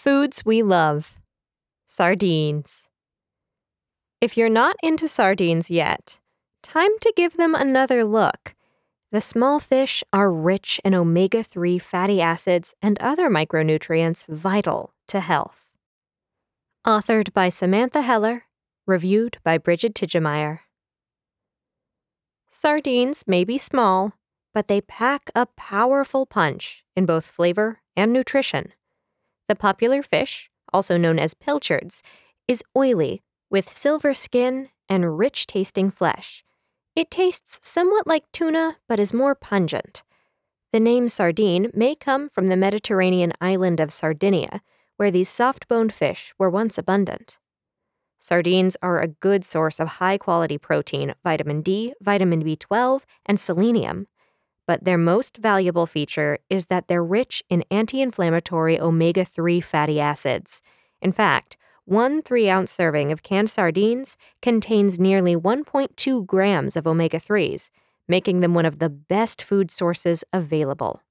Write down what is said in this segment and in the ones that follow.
Foods we love. Sardines. If you're not into sardines yet, time to give them another look. The small fish are rich in omega-3 fatty acids and other micronutrients vital to health. Authored by Samantha Heller, reviewed by Bridget Tigemeyer. Sardines may be small, but they pack a powerful punch in both flavor and nutrition. The popular fish, also known as pilchards, is oily, with silver skin and rich-tasting flesh. It tastes somewhat like tuna, but is more pungent. The name sardine may come from the Mediterranean island of Sardinia, where these soft-boned fish were once abundant. Sardines are a good source of high-quality protein, vitamin D, vitamin B12, and selenium. But their most valuable feature is that they're rich in anti-inflammatory omega-3 fatty acids. In fact, 1 3-ounce serving of canned sardines contains nearly 1.2 grams of omega-3s, making them one of the best food sources available.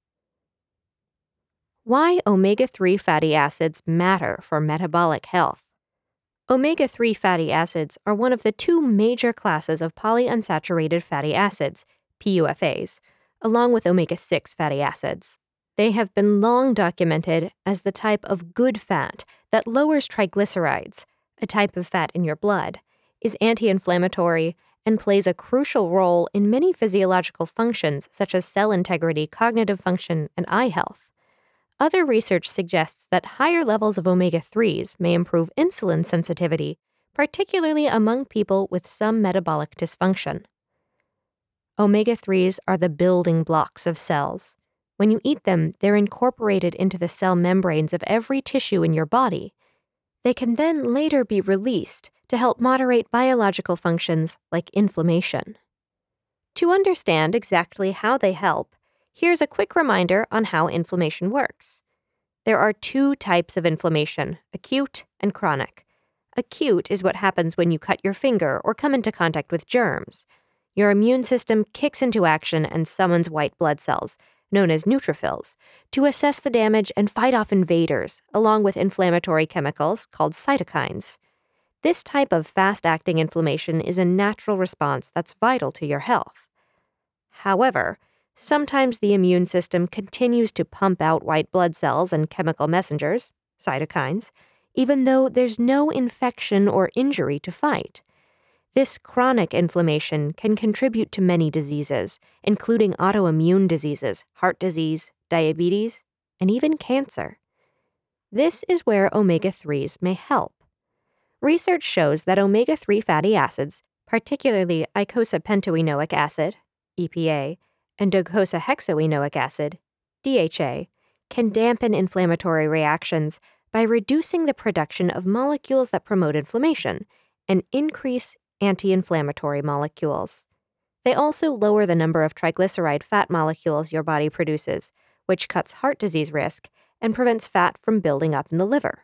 Why omega-3 fatty acids matter for metabolic health. Omega-3 fatty acids are one of the two major classes of polyunsaturated fatty acids, PUFAs, along with omega-6 fatty acids. They have been long documented as the type of good fat that lowers triglycerides, a type of fat in your blood, is anti-inflammatory, and plays a crucial role in many physiological functions such as cell integrity, cognitive function, and eye health. Other research suggests that higher levels of omega-3s may improve insulin sensitivity, particularly among people with some metabolic dysfunction. Omega-3s are the building blocks of cells. When you eat them, they're incorporated into the cell membranes of every tissue in your body. They can then later be released to help moderate biological functions like inflammation. To understand exactly how they help, here's a quick reminder on how inflammation works. There are 2 types of inflammation, acute and chronic. Acute is what happens when you cut your finger or come into contact with germs. Your immune system kicks into action and summons white blood cells, known as neutrophils, to assess the damage and fight off invaders, along with inflammatory chemicals called cytokines. This type of fast-acting inflammation is a natural response that's vital to your health. However, sometimes the immune system continues to pump out white blood cells and chemical messengers, cytokines, even though there's no infection or injury to fight. This chronic inflammation can contribute to many diseases, including autoimmune diseases, heart disease, diabetes, and even cancer. This is where omega-3s may help. Research shows that omega-3 fatty acids, particularly eicosapentaenoic acid, EPA, and docosahexaenoic acid, DHA, can dampen inflammatory reactions by reducing the production of molecules that promote inflammation and increase anti-inflammatory molecules. They also lower the number of triglyceride fat molecules your body produces, which cuts heart disease risk and prevents fat from building up in the liver.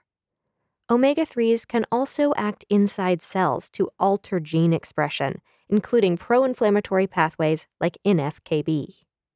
Omega-3s can also act inside cells to alter gene expression, including pro-inflammatory pathways like NF-κB.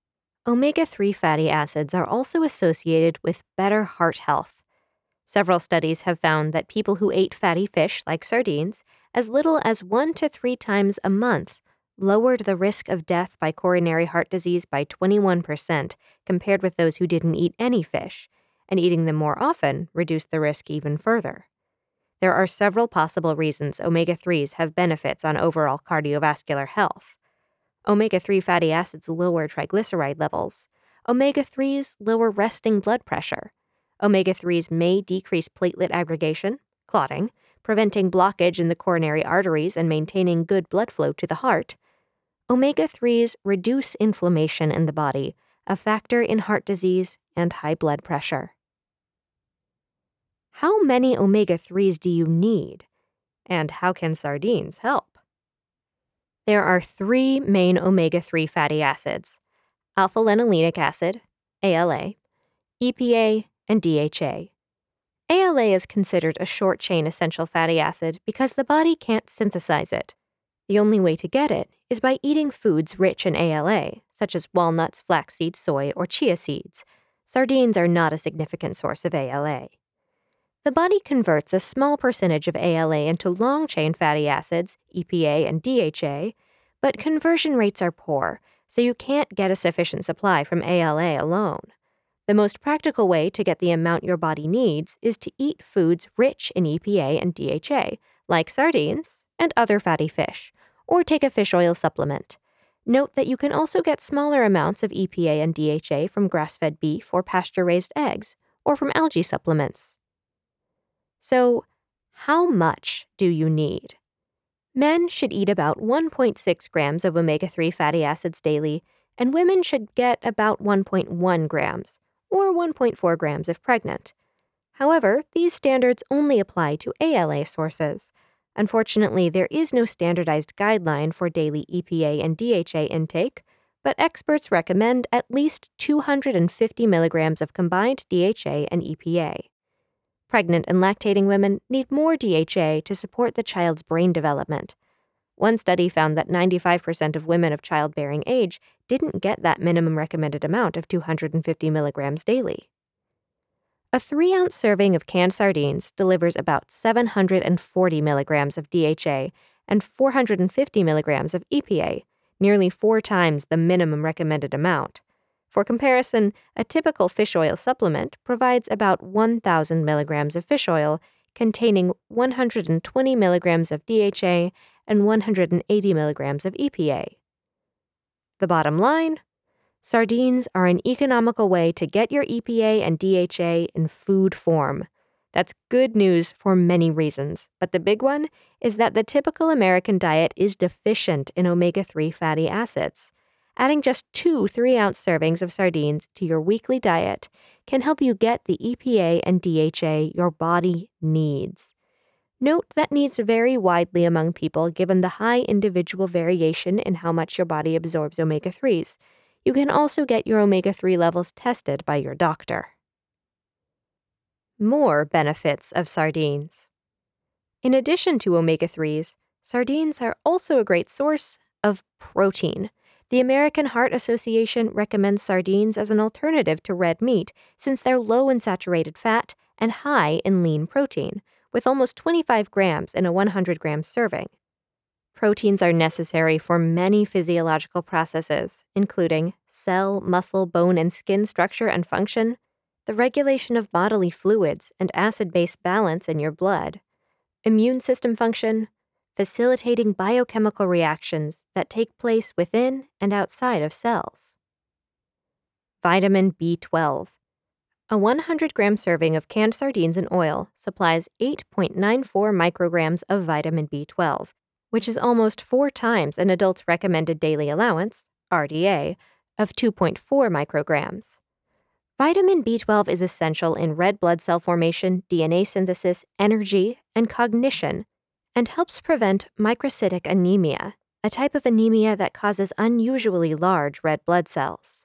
Omega-3 fatty acids are also associated with better heart health. Several studies have found that people who ate fatty fish like sardines as little as 1 to 3 times a month lowered the risk of death by coronary heart disease by 21% compared with those who didn't eat any fish, and eating them more often reduced the risk even further. There are several possible reasons omega-3s have benefits on overall cardiovascular health. Omega-3 fatty acids lower triglyceride levels. Omega-3s lower resting blood pressure. Omega-3s may decrease platelet aggregation, clotting, preventing blockage in the coronary arteries and maintaining good blood flow to the heart. Omega-3s reduce inflammation in the body, a factor in heart disease and high blood pressure. How many omega-3s do you need? And how can sardines help? There are 3 main omega-3 fatty acids: alpha-linolenic acid, ALA, EPA, and DHA. ALA is considered a short-chain essential fatty acid because the body can't synthesize it. The only way to get it is by eating foods rich in ALA, such as walnuts, flaxseed, soy, or chia seeds. Sardines are not a significant source of ALA. The body converts a small percentage of ALA into long-chain fatty acids, EPA and DHA, but conversion rates are poor, so you can't get a sufficient supply from ALA alone. The most practical way to get the amount your body needs is to eat foods rich in EPA and DHA, like sardines and other fatty fish, or take a fish oil supplement. Note that you can also get smaller amounts of EPA and DHA from grass-fed beef or pasture-raised eggs, or from algae supplements. So, how much do you need? Men should eat about 1.6 grams of omega-3 fatty acids daily, and women should get about 1.1 grams, or 1.4 grams if pregnant. However, these standards only apply to ALA sources. Unfortunately, there is no standardized guideline for daily EPA and DHA intake, but experts recommend at least 250 milligrams of combined DHA and EPA. Pregnant and lactating women need more DHA to support the child's brain development. One study found that 95% of women of childbearing age didn't get that minimum recommended amount of 250 milligrams daily. A 3-ounce serving of canned sardines delivers about 740 milligrams of DHA and 450 milligrams of EPA, nearly 4 times the minimum recommended amount. For comparison, a typical fish oil supplement provides about 1,000 milligrams of fish oil containing 120 milligrams of DHA and 180 milligrams of EPA. The bottom line? Sardines are an economical way to get your EPA and DHA in food form. That's good news for many reasons, but the big one is that the typical American diet is deficient in omega-3 fatty acids. Adding just 2 3-ounce servings of sardines to your weekly diet can help you get the EPA and DHA your body needs. Note that needs vary widely among people given the high individual variation in how much your body absorbs omega-3s. You can also get your omega-3 levels tested by your doctor. More benefits of sardines. In addition to omega-3s, sardines are also a great source of protein. The American Heart Association recommends sardines as an alternative to red meat since they're low in saturated fat and high in lean protein, with almost 25 grams in a 100-gram serving. Proteins are necessary for many physiological processes, including cell, muscle, bone, and skin structure and function, the regulation of bodily fluids and acid-base balance in your blood, immune system function, facilitating biochemical reactions that take place within and outside of cells. Vitamin B12. A 100-gram serving of canned sardines in oil supplies 8.94 micrograms of vitamin B12, which is almost 4 times an adult's recommended daily allowance, RDA, of 2.4 micrograms. Vitamin B12 is essential in red blood cell formation, DNA synthesis, energy, and cognition, and helps prevent microcytic anemia, a type of anemia that causes unusually large red blood cells.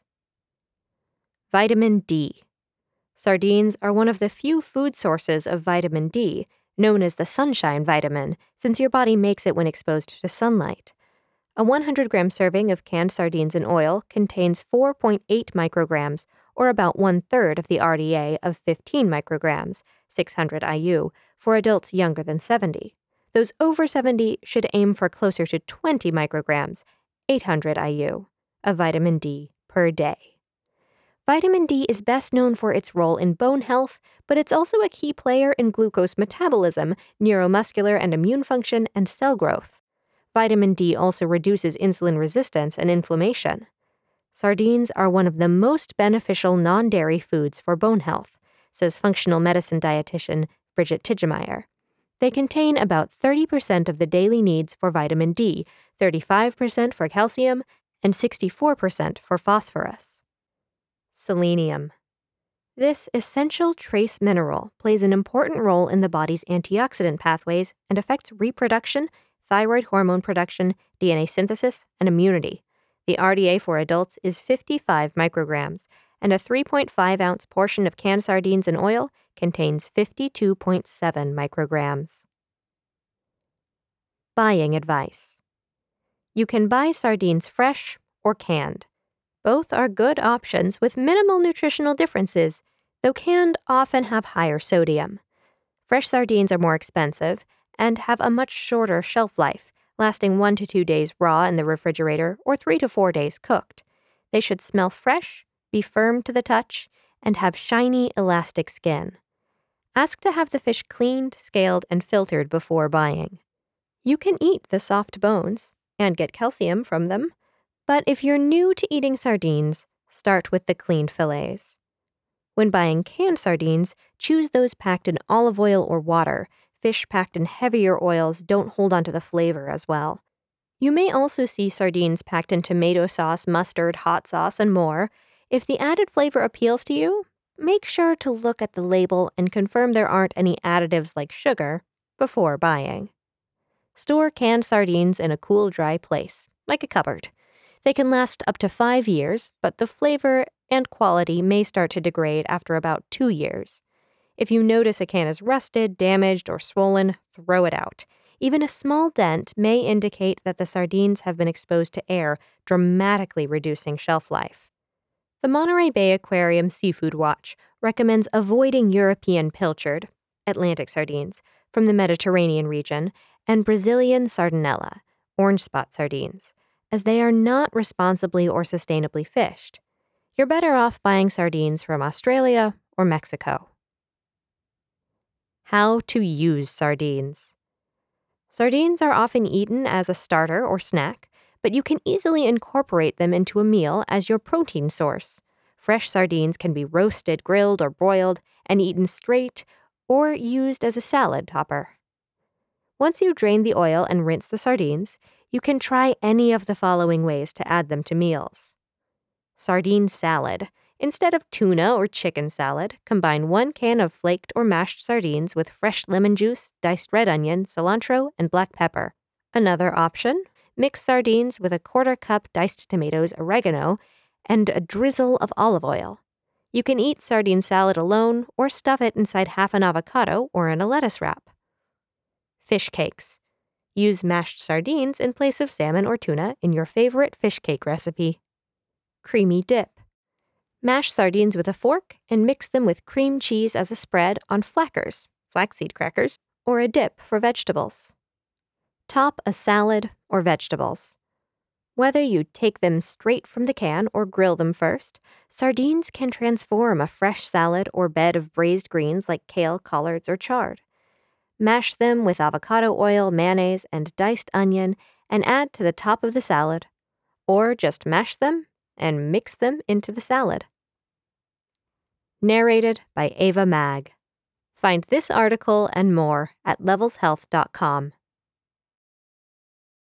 Vitamin D. Sardines are one of the few food sources of vitamin D, known as the sunshine vitamin, since your body makes it when exposed to sunlight. A 100-gram serving of canned sardines in oil contains 4.8 micrograms, or about 1/3 of the RDA of 15 micrograms, 600 IU, for adults younger than 70. Those over 70 should aim for closer to 20 micrograms, 800 IU, of vitamin D per day. Vitamin D is best known for its role in bone health, but it's also a key player in glucose metabolism, neuromuscular and immune function, and cell growth. Vitamin D also reduces insulin resistance and inflammation. Sardines are one of the most beneficial non-dairy foods for bone health, says functional medicine dietitian Bridget Tigemeyer. They contain about 30% of the daily needs for vitamin D, 35% for calcium, and 64% for phosphorus. Selenium. This essential trace mineral plays an important role in the body's antioxidant pathways and affects reproduction, thyroid hormone production, DNA synthesis, and immunity. The RDA for adults is 55 micrograms, and a 3.5-ounce portion of canned sardines in oil contains 52.7 micrograms. Buying advice. You can buy sardines fresh or canned. Both are good options with minimal nutritional differences, though canned often have higher sodium. Fresh sardines are more expensive and have a much shorter shelf life, lasting 1 to 2 days raw in the refrigerator or 3 to 4 days cooked. They should smell fresh, be firm to the touch, and have shiny, elastic skin. Ask to have the fish cleaned, scaled, and filtered before buying. You can eat the soft bones and get calcium from them, but if you're new to eating sardines, start with the cleaned fillets. When buying canned sardines, choose those packed in olive oil or water. Fish packed in heavier oils don't hold onto the flavor as well. You may also see sardines packed in tomato sauce, mustard, hot sauce, and more. If the added flavor appeals to you, make sure to look at the label and confirm there aren't any additives like sugar before buying. Store canned sardines in a cool, dry place, like a cupboard. They can last up to 5 years, but the flavor and quality may start to degrade after about 2 years. If you notice a can is rusted, damaged, or swollen, throw it out. Even a small dent may indicate that the sardines have been exposed to air, dramatically reducing shelf life. The Monterey Bay Aquarium Seafood Watch recommends avoiding European pilchard, Atlantic sardines, from the Mediterranean region, and Brazilian sardinella, orange spot sardines, as they are not responsibly or sustainably fished. You're better off buying sardines from Australia or Mexico. How to use sardines. Sardines are often eaten as a starter or snack, but you can easily incorporate them into a meal as your protein source. Fresh sardines can be roasted, grilled, or broiled, and eaten straight or used as a salad topper. Once you drain the oil and rinse the sardines, you can try any of the following ways to add them to meals. Sardine salad. Instead of tuna or chicken salad, combine 1 can of flaked or mashed sardines with fresh lemon juice, diced red onion, cilantro, and black pepper. Another option, mix sardines with a 1/4 cup diced tomatoes, oregano, and a drizzle of olive oil. You can eat sardine salad alone or stuff it inside half an avocado or in a lettuce wrap. Fish cakes. Use mashed sardines in place of salmon or tuna in your favorite fish cake recipe. Creamy dip. Mash sardines with a fork and mix them with cream cheese as a spread on flackers, flaxseed crackers, or a dip for vegetables. Top a salad or vegetables. Whether you take them straight from the can or grill them first, sardines can transform a fresh salad or bed of braised greens like kale, collards, or chard. Mash them with avocado oil, mayonnaise, and diced onion and add to the top of the salad, or just mash them and mix them into the salad. Narrated by Ava Mag. Find this article and more at levelshealth.com.